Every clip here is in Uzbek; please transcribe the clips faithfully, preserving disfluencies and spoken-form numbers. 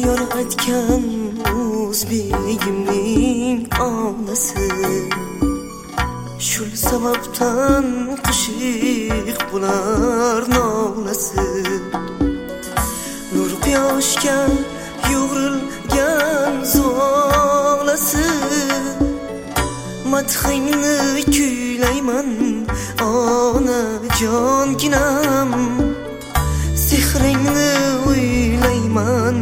yaratgan o'zbegimning onasi. Shul sababdan qishiq bular nolasi. Nur quyoshga yo'g'rilgan zolasi. Madhingni kuylayman onajonginam. Sehringni o'ylayman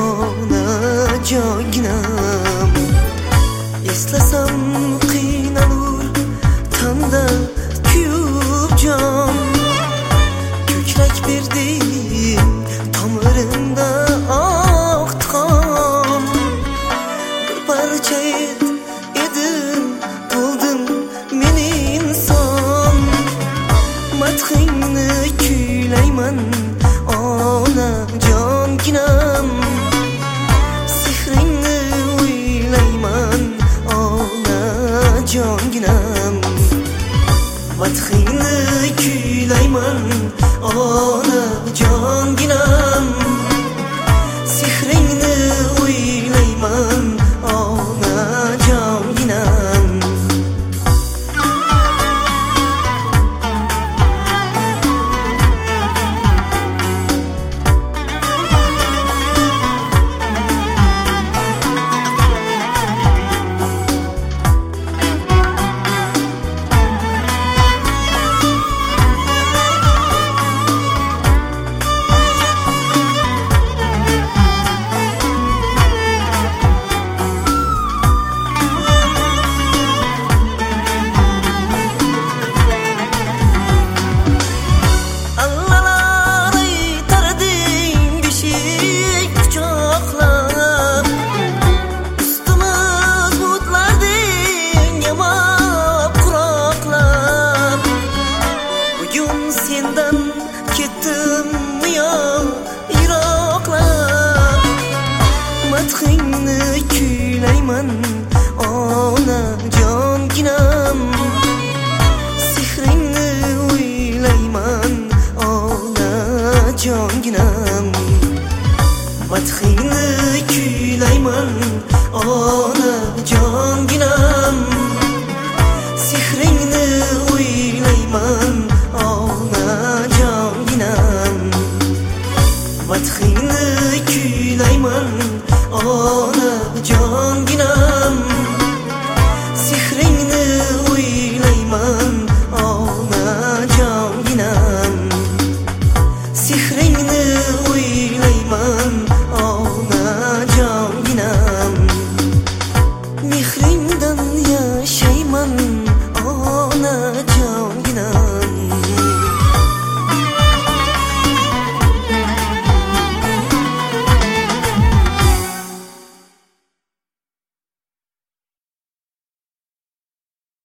onajonginam. Eslasam qiynalur tanda kuyib jon. Ko'krak berding tomirimda oqdi qon. Bir parcha et edim bo'ldim men inson. Madhingni kuylayman onajonginam. Sehringni o'ylayman onajonginam. Madhingni kuylayman onajonginam. Sehringni o'ylayman onajonginam. Sendan ketdim yo yiroqlab. Madhingni kuylayman onajonginam. Sehringni o'ylayman onajonginam. Madhingni kuylayman onajonginam. Sehringni o'ylayman onajonginam. Madhingni